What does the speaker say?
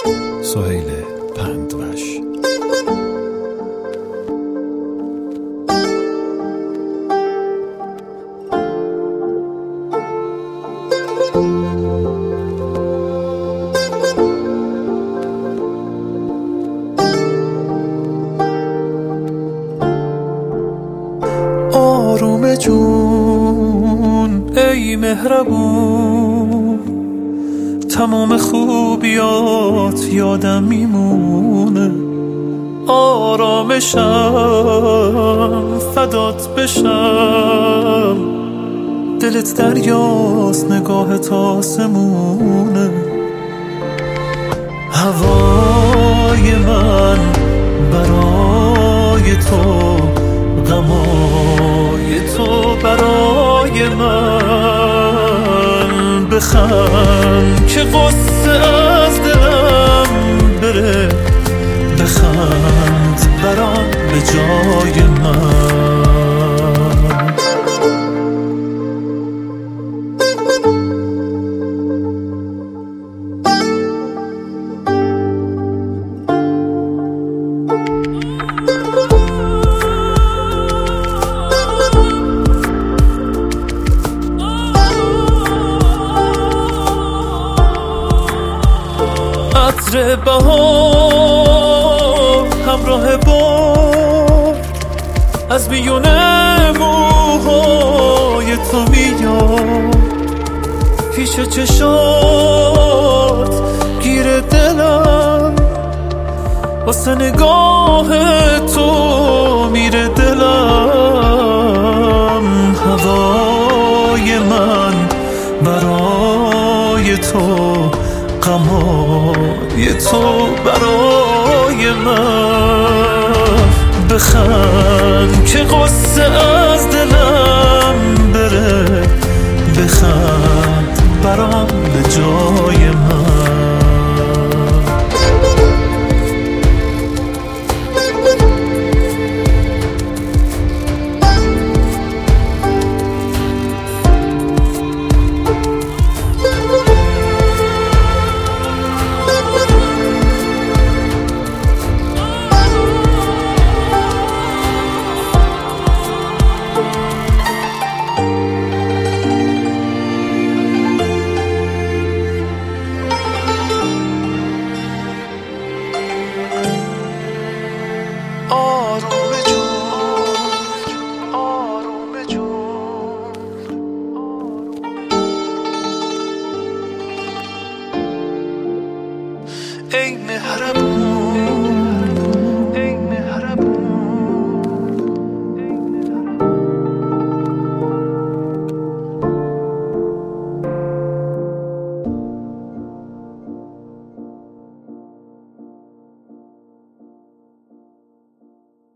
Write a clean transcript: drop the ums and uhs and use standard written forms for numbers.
سهیل پندوش. آروم جون ای مهربون، تمام خوبیات یادم میمونه. آرامشم فدات بشم، دلت دریاست نگاهت آسمونه. هوای من برای تو، غمای تو برای من. بخند که غصه از دلم بره، بخند برام به جای من. عطر بهار همراه باد از میون موهای تو میاد، پیش چشات گیر دلم، واسه نگاه تو میره دلم. هوای من برای تو، غمای تو برای من. بخند که غصه از دلم بره، بخند برام به جای من. ای مهربون